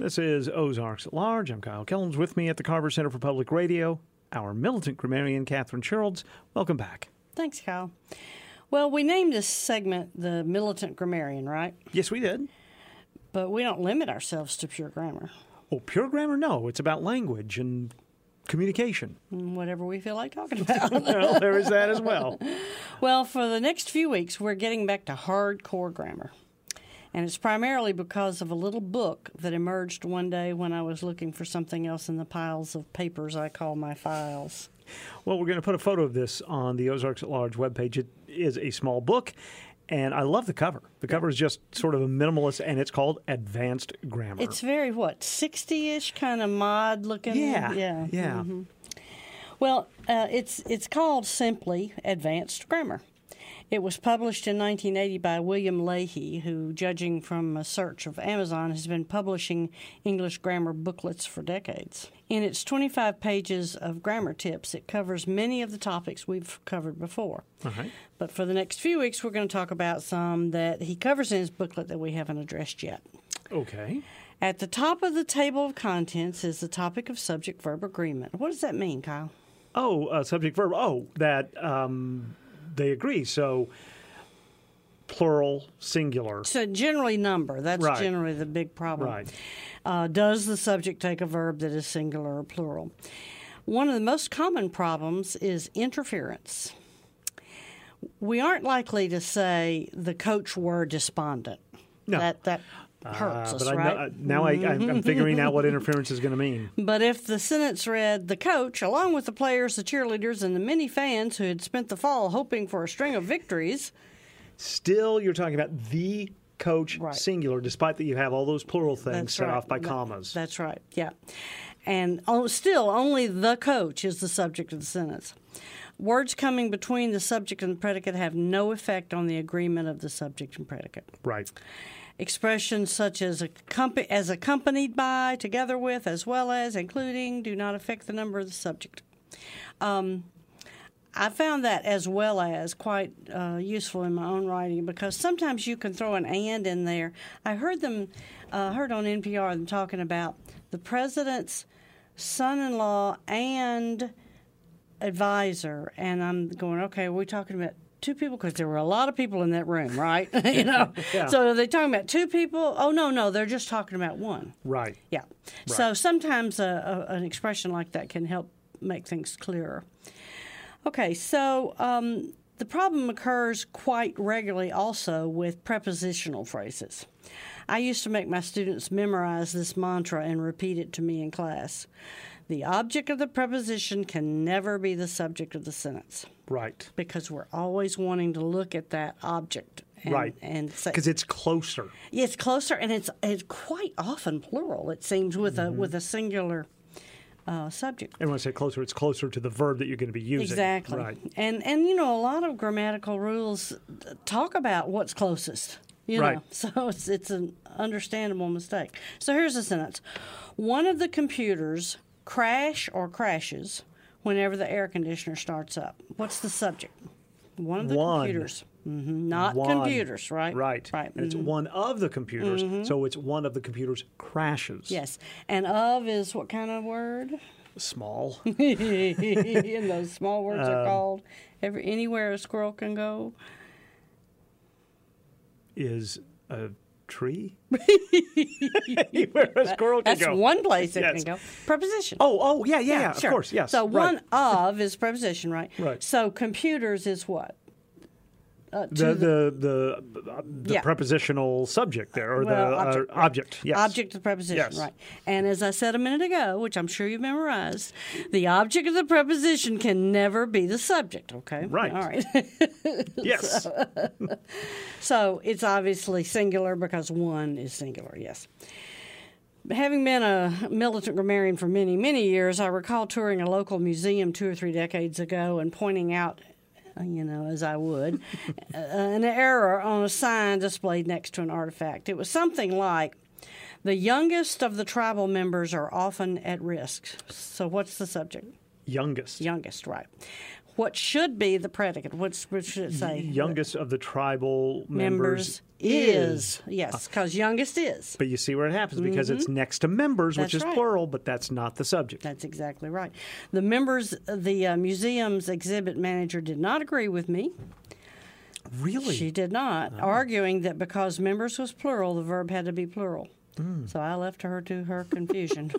This is Ozarks at Large. I'm Kyle Kellums. With me at the Carver Center for Public Radio, our militant grammarian, Catherine Sherrills. Welcome back. Thanks, Kyle. Well, we named this segment the Militant Grammarian, right? Yes, we did. But we don't limit ourselves to pure grammar. Oh, pure grammar? No. It's about language and communication. Whatever we feel like talking about. Well, there is that as well. Well, for the next few weeks, we're getting back to hardcore grammar. And it's primarily because of a little book that emerged one day when I was looking for something else in the piles of papers I call my files. Well, we're going to put a photo of this on the Ozarks at Large webpage. It is a small book, and I love the cover. The cover is just sort of a minimalist, and it's called Advanced Grammar. It's very, 60-ish kind of mod looking? Yeah. Mm-hmm. Well, it's called simply Advanced Grammar. It was published in 1980 by William Leahy, who, judging from a search of Amazon, has been publishing English grammar booklets for decades. In its 25 pages of grammar tips, it covers many of the topics we've covered before. Okay. But for the next few weeks, we're going to talk about some that he covers in his booklet that we haven't addressed yet. Okay. At the top of the table of contents is the topic of subject-verb agreement. What does that mean, Kyle? Oh, subject-verb. Oh, that... they agree. So, plural, singular. So generally number. That's right. Generally the big problem. Right. Does the subject take a verb that is singular or plural? One of the most common problems is interference. We aren't likely to say the coach were despondent. No. That hurts us, but right? I'm figuring out what interference is going to mean. But if the sentence read, the coach, along with the players, the cheerleaders, and the many fans who had spent the fall hoping for a string of victories. Still, you're talking about the coach, right. Singular, despite that you have all those plural things That's set right. off by commas. That's right, yeah. And still, only the coach is the subject of the sentence. Words coming between the subject and the predicate have no effect on the agreement of the subject and predicate. Right. Expressions such as accompanied by, together with, as well as, including, do not affect the number of the subject. I found that as well as quite useful in my own writing because sometimes you can throw an and in there. I heard on NPR them talking about the president's son-in-law and advisor, and I'm going, okay, are we talking about two people? Because there were a lot of people in that room, right? Yeah. So are they talking about two people? Oh, no, they're just talking about one. Right. Yeah. Right. So sometimes an expression like that can help make things clearer. Okay, so the problem occurs quite regularly also with prepositional phrases. I used to make my students memorize this mantra and repeat it to me in class. The object of the preposition can never be the subject of the sentence. Right. Because we're always wanting to look at that object. Right. And say, because it's closer. It's closer, and it's quite often plural, it seems, with a singular subject. And when I say closer, it's closer to the verb that you're going to be using. Exactly. Right. And a lot of grammatical rules talk about what's closest. Right. So it's an understandable mistake. So here's a sentence. One of the computers crash or crashes whenever the air conditioner starts up. What's the subject? One of the computers. Mm-hmm. Not computers, right? Right. Right. And it's one of the computers, so it's one of the computers crashes. Yes. And of is what kind of word? Small. And those small words are called anywhere a squirrel can go. Is a tree? Anywhere a squirrel can That's go. one place it Yes. can go. Preposition. Oh, yeah, sure. of course, yes. So right. one of is preposition, right? Right. So computers is what? The prepositional subject there, or the object. Yes. Object of the preposition, Yes. right. And as I said a minute ago, which I'm sure you've memorized, the object of the preposition can never be the subject, okay? Right. All right. Yes. So it's obviously singular because one is singular, yes. Having been a militant grammarian for many, many years, I recall touring a local museum 2 or 3 decades ago and pointing out, as I would, an error on a sign displayed next to an artifact. It was something like, the youngest of the tribal members are often at risk. So what's the subject? Youngest. Youngest, right. what should be the predicate? What should it say? Youngest of the tribal Members is. Yes, because youngest is. But you see where it happens because it's next to members, which That's is right. plural, but that's not the subject. That's exactly right. The museum's exhibit manager did not agree with me. Really? She did not, arguing that because members was plural, the verb had to be plural. So I left her to her confusion.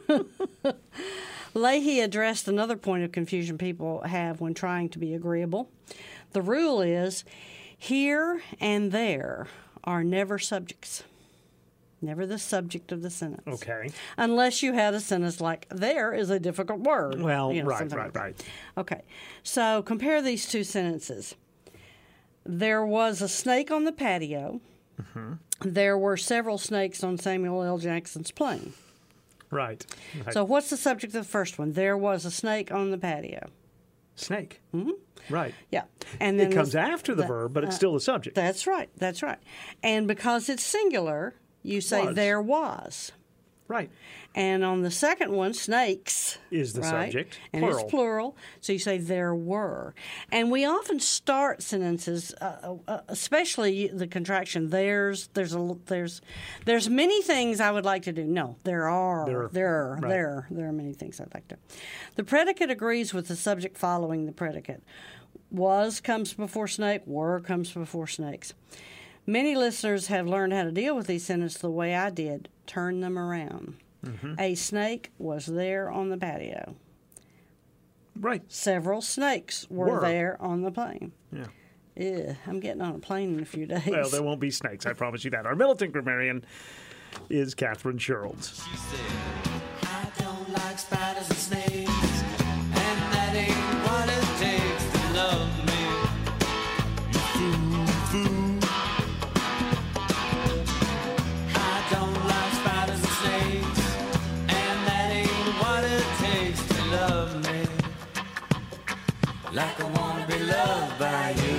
Leahy addressed another point of confusion people have when trying to be agreeable. The rule is here and there are never subjects, never the subject of the sentence. Okay. Unless you had a sentence like there is a difficult word. Well, you know, right. something like that. Right. Okay, so compare these two sentences. There was a snake on the patio. There were several snakes on Samuel L. Jackson's plane. Right. So what's the subject of the first one? There was a snake on the patio. Snake. Mm-hmm. Right. Yeah. And then It comes after the verb, but it's still the subject. That's right. That's right. And because it's singular, you say Was. there was. Right. And on the second one, snakes Is the right? subject. And Plural. it's plural, so you say there were. And we often start sentences, especially the contraction. There's many things I would like to do. No, there are. There are many things I'd like to. The predicate agrees with the subject following the predicate. Was comes before snake. Were comes before snakes. Many listeners have learned how to deal with these sentences the way I did. Turn them around. A snake was there on the patio. Right. Several snakes were there on the plane. Yeah. Ew, I'm getting on a plane in a few days. Well, there won't be snakes, I promise you that. Our militant grammarian is Catherine Sherrills. She said, I don't like spiders and snakes, and that ain't what it takes to love me. You fool. I don't like spiders and snakes, and that ain't what it takes to love me. Like I wanna be loved by you.